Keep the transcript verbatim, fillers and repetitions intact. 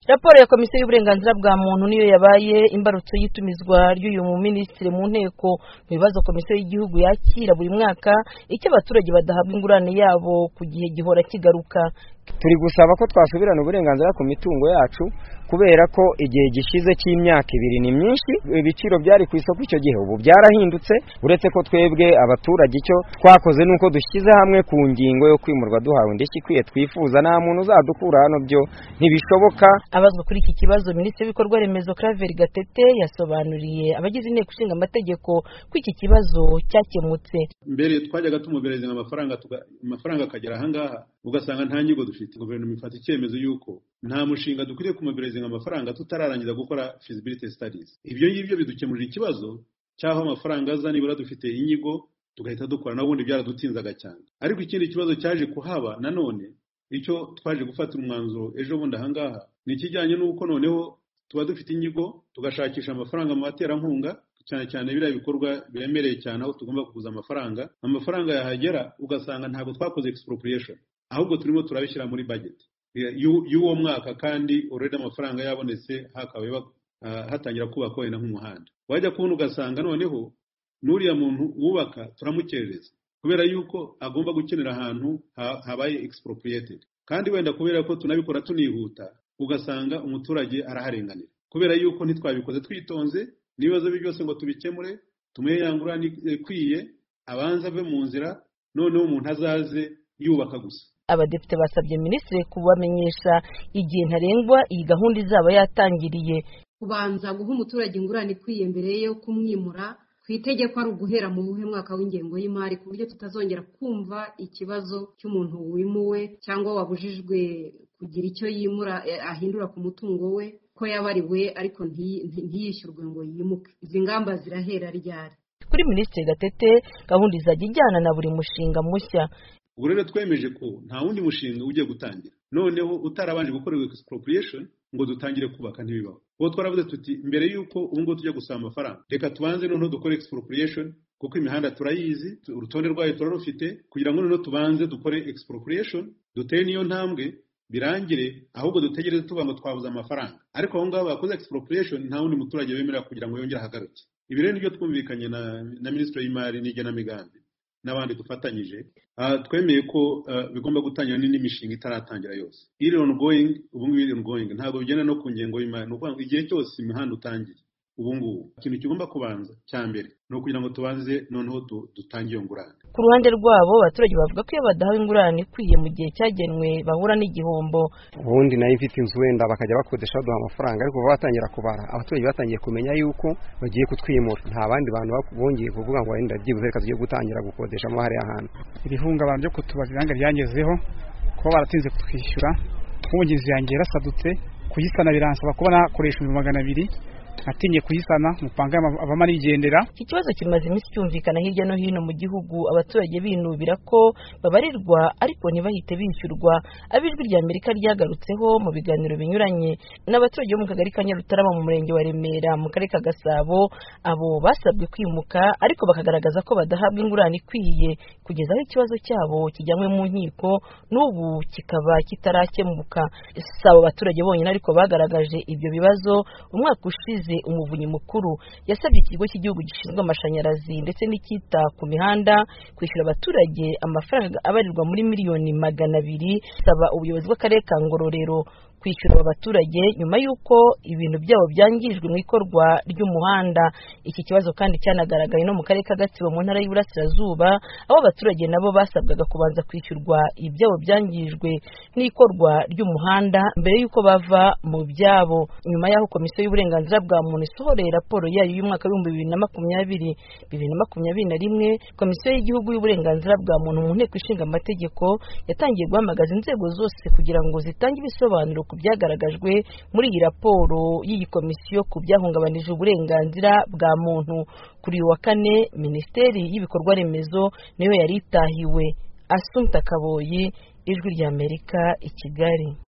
Raporo ya Komisiyo y'Uburenganzira bwa Muntu niyo yabaye imbarutso y'itumizwa ry'uyu mu Minisitiri mu nteko mu bibazo Komisiyo y'Igihugu yakira buri mwaka icyo abaturage badahabwa ingurane yabo ku gihe gihora kigaruka. Turi gusaba ko twasubirana uburenganzira ku mitungo yacu kubera ko igihe gishize cy'imyaka ibiri ni myinshi, ibiciro byari ku isoko icyo gihe ubu byarahindutse, uretse ko twebwe abaturage icyo twakoze nuko dushyize hamwe ku ngingo yo kwimurwa duhawe indishyi ikwiye twifuza, nta muntu uzadukura hano, byo ntibishoboka. Abazwa kuri iki kibazo, Minisitiri w'Ibikorwa Remezo Claver Gatete yasobanuriye abagize inteko ishinga amategeko ko iki kibazo cyakemutse. Mbere twajyaga tumubereza amafaranga amafaranga akagera ahangaha ugasanga nta nyigo dufite. Guverinoma ifata icyemezo yuko nta mushinga dukwiriye kumubereza amafaranga tutararangiza gukora feasibility studies. Ibyo ngibyo bidukemurira ikibazo cyaho amafaranga aza nibura dufite inyigo tugahita dukora, nabundi byaradutinzaga cyane. Ariko ikindi kibazo cyaje kuhaba nanone, icyo twaje gufata umwanzuro ejo bundi ahangaha ni ikijyanye n'uko noneho tuba dufite inyigo tugashakisha amafaranga mu baterankunga, cyane cyane biriya bikorwa biremereye cyane aho tugomba kuguza amafaranga. Amafaranga yahagera ugasanga ntabwo twakoze expropriation, ahubwo turimo turabishyira muri budget y'uwo mwaka, kandi already amafaranga yabonetse hakabaye uh, hatangira kubaka wenda nk'umuhanda. Wajya kubona ugasanga noneho n'uriya muntu wubaka turamukerereza kubera yuko agomba gukenera ahantu habaye expropriated, kandi wenda kubera ko tunabikora tunihuta ugasanga umuturage araharenganira kubera yuko ntitwabikoze twitonze. Nibazo byose ngo tubikemure tumuhe yangurane ikwiye, abanza ave mu nzira, noneho umuntu azaze yubaka gusa. Abadepite basabye Minisitiri kubamenyesha igihe ntarengwa iyi gahunda izaba yatangiriye, kubanza guha umuturage ingurane ikwiye mbere yo kumwimura. Ku itegeko ari uguhera mu buhe mwaka w'ingengo y'imari, ku buryo tutazongera kumva ikibazo cy'umuntu wimuwe cyangwa wabujijwe kugira icyo yimura ahindura ku mutungo we ko yabariwe ariko ntiyishyurwe ngo yimuke. Izi ngamba zirahera ryari? Kuri Minisitiri Gatete, gahunda izajya ijyana na buri mushinga mushya. Ubwo rero twemeje ko nta wundi mushinga ugiye gutangira noneho utarabanje gukorerwa expropriation ngo dutangire kubaka ntibibaho. Ubwo twaravuze tuti mbere yuko ubu ngo tujya gusaba amafaranga, reka tubanze noneho dukore expropriation kuko imihanda turayizi, urutonde rwayo turarufite, kugira ngo noneho tubanze dukore expropriation, duteye niyo ntambwe birangire, ahubwo dutegereze tuba ngo twabuze amafaranga. Ariko aho ngaho bakoze expropriation nta wundi muturage bemerera kugira ngo yongere ahagaruke. Ibi rero nibyo twumvikanye na, na Minisitiri y'Imari n'Igenamigambi n'abandi dufatanyije. Uh, twemeye ko uh, bigomba gutangira n'indi mishinga itaratangira yose. Iri ongoing, ubu ngubu iri ongoing, ntabwo bigenda no ku ngengo y'imari. Nuko igihe cyose imihanda utangiye ubu ngubu ikintu kigomba kubanza cya mbere no kugira ngo tubanze noneho dutangiye ingurane. Ku ruhande rwabo abaturage bavuga ko iyo badahawe ingurane ikwiye mu gihe cyagenwe bahura n'igihombo. Ubundi nayo ifite inzu wenda bakajya bakodesha baduha amafaranga, ariko batangira kubara abaturage batangiye kumenya yuko bagiye kutwimura, nta bandi bantu bongeye kuvuga ngo wenda byibuze reka tugiye gutangira gukodesha mu hariya hantu. Ibihungabana byo kutubaziranga ryangezeho ko baratinze kutwishyura, nk'umugizi yanjye yarasadutse kuyisana biransaba kuba nakoresha ibihumbi magana abiri, atinye kuyisana mupanga abamari igendera. Iki kibazo kimaze iminsi cyumvikana hirya no hino mu gihugu, abaturage binubira ko babarirwa ariko ntibahite bishyurwa. Abijwi rya Amerika ryagarutseho mu biganiro binyuranye n'abaturage bo mu kagari ka Nyarutarama mu murenge wa Remera mu karere ka Gasabo, abo basabwe kwimuka ariko bakagaragaza ko badahabwa ingurane ikwiye kugeza aho ikibazo cyabo kijyanywe mu nkiko, n'ubu kikaba kitarakemuka. Sabo abaturage bonyine ariko bagaragaje ibyo bibazo. Umwaka ushize Umuvunyi mukuru yasabye ikigo cy'igihugu gishinzwe amashanyarazi ndetse n'icyita ku mihanda kwishyura abaturage amafaranga abarirwa muri miliyoni magana abiri, saba ubuyobozi bw'akarere ka Ngororero kwishyura abaturage nyuma y'uko ibintu byabo byangijwe mu ikorwa ry'umuhanda. Iki kibazo kandi cyanagaragaye no mu karere ka Gatsibo mu ntara y'Iburasirazuba, aho abaturage nabo basabwaga kubanza kwishyurwa ibyabo byangijwe n'ikorwa ry'umuhanda mbere y'uko bava mu byabo. Nyuma y'aho Komisiyo y'Uburenganzira bwa Muntu isohoreye raporo yayo y'umwaka w'ibihumbi bibiri na makumyabiri bibiri na makumyabiri na rimwe, Komisiyo y'Igihugu y'Uburenganzira bwa Muntu mu nteko ishinga amategeko yatangiye guhamagaza inzego zose kugira ngo zitange ibisobanuro ku byagaragajwe muri iyi raporo y'iyi komisiyo ku byahungabanije uburenganzira bwa muntu. Kuri uyu wa kane, Minisiteri y'Ibikorwa Remezo niyo yari itahiwe. Assumpta Kaboyi, Ijwi ry'Amerika, i Kigali.